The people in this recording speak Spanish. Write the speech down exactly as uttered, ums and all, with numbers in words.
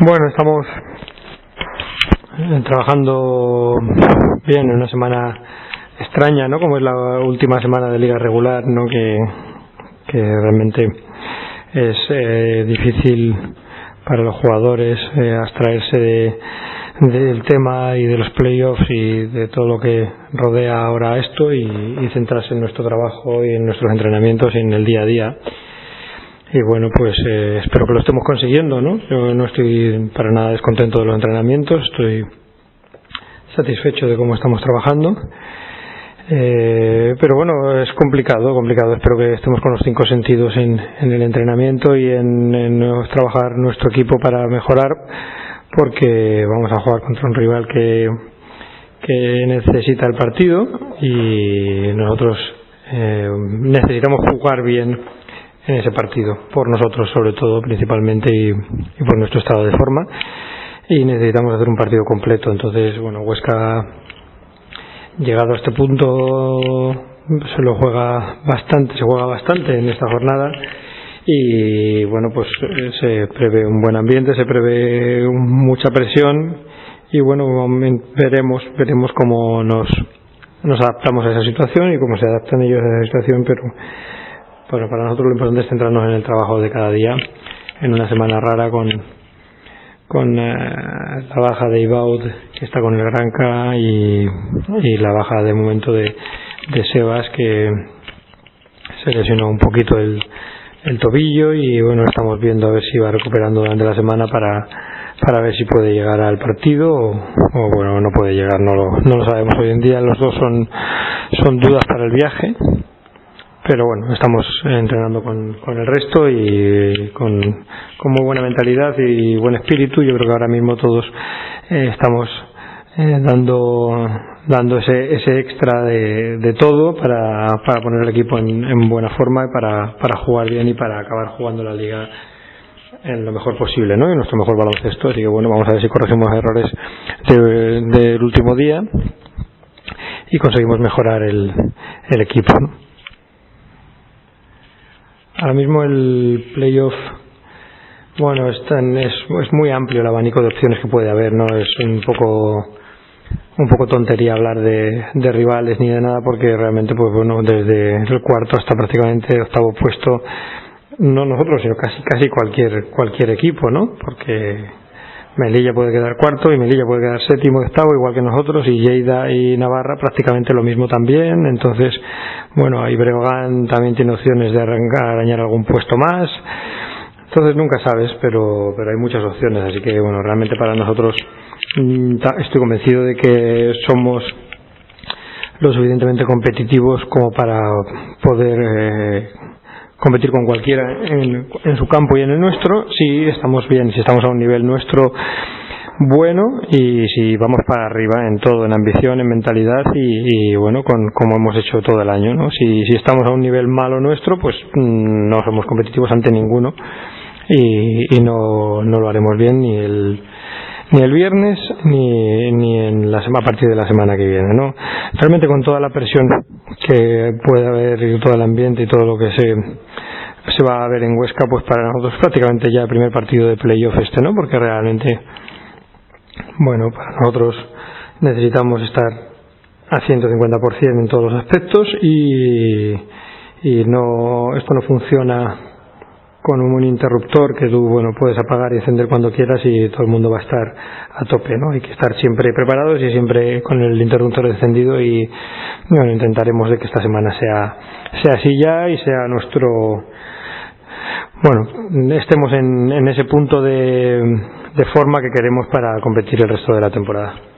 Bueno, estamos trabajando bien en una semana extraña, ¿no? Como es la última semana de liga regular, ¿no? Que, que realmente es eh, difícil para los jugadores eh, abstraerse de, del tema y de los playoffs y de todo lo que rodea ahora esto y, y centrarse en nuestro trabajo y en nuestros entrenamientos y en el día a día. Y bueno, pues eh, espero que lo estemos consiguiendo, ¿no? Yo no estoy para nada descontento de los entrenamientos, estoy satisfecho de cómo estamos trabajando. Eh, pero bueno, es complicado, complicado. Espero que estemos con los cinco sentidos en, en el entrenamiento y en, en trabajar nuestro equipo para mejorar, porque vamos a jugar contra un rival que, que necesita el partido y nosotros eh, necesitamos jugar bien en ese partido, por nosotros sobre todo, principalmente, y, y por nuestro estado de forma, y necesitamos hacer un partido completo. Entonces, bueno, Huesca, llegado a este punto, se lo juega bastante, se juega bastante en esta jornada, y bueno, pues se prevé un buen ambiente, se prevé mucha presión, y bueno, veremos, veremos cómo nos, nos adaptamos a esa situación y cómo se adaptan ellos a esa situación, pero bueno, para nosotros lo importante es centrarnos en el trabajo de cada día, en una semana rara con, con eh, la baja de Ibaud, que está con el Granca, y, y la baja de momento de, de Sebas, que se lesionó un poquito el, el tobillo, y bueno, estamos viendo a ver si va recuperando durante la semana para, para ver si puede llegar al partido o, o bueno, no puede llegar, no lo, no lo sabemos hoy en día. Los dos son, son dudas para el viaje. Pero bueno, estamos entrenando con, con el resto y con, con muy buena mentalidad y buen espíritu. Yo creo que ahora mismo todos eh, estamos eh, dando dando ese, ese extra de, de todo para, para poner el equipo en, en buena forma y para, para jugar bien y para acabar jugando la liga en lo mejor posible, ¿no? En nuestro mejor baloncesto. Así que bueno, vamos a ver si corregimos errores de, del último día y conseguimos mejorar el, el equipo, ¿no? Ahora mismo el playoff, bueno, es, tan, es, es muy amplio el abanico de opciones que puede haber, ¿no? Es un poco un poco tontería hablar de, de rivales ni de nada, porque realmente, pues bueno, desde el cuarto hasta prácticamente el octavo puesto, no nosotros, sino casi casi cualquier cualquier equipo, ¿no? Porque Melilla puede quedar cuarto y Melilla puede quedar séptimo, octavo, igual que nosotros, y Lleida y Navarra prácticamente lo mismo también. Entonces, bueno, ahí Breogán también tiene opciones de arrancar, arañar algún puesto más. Entonces nunca sabes, pero pero hay muchas opciones. Así que bueno, realmente para nosotros estoy convencido de que somos lo suficientemente competitivos como para poder eh, competir con cualquiera en, en su campo y en el nuestro, si estamos bien, si estamos a un nivel nuestro bueno y si vamos para arriba en todo, en ambición, en mentalidad y, y bueno, con como hemos hecho todo el año, ¿no? Si, si estamos a un nivel malo nuestro, pues mmm, no somos competitivos ante ninguno y, y no, no lo haremos bien ni el ni el viernes ni, ni en la semana, a partir de la semana que viene, ¿no? Realmente con toda la presión que puede haber y todo el ambiente y todo lo que se se va a ver en Huesca, pues para nosotros prácticamente ya el primer partido de playoff este, ¿no? Porque realmente, bueno, para nosotros necesitamos estar a ciento cincuenta por ciento en todos los aspectos y, y no, esto no funciona con un interruptor que tú, bueno, puedes apagar y encender cuando quieras y todo el mundo va a estar a tope, ¿no? Hay que estar siempre preparados y siempre con el interruptor encendido y, bueno, intentaremos de que esta semana sea, sea así ya y sea nuestro, bueno, estemos en, en ese punto de, de forma que queremos para competir el resto de la temporada.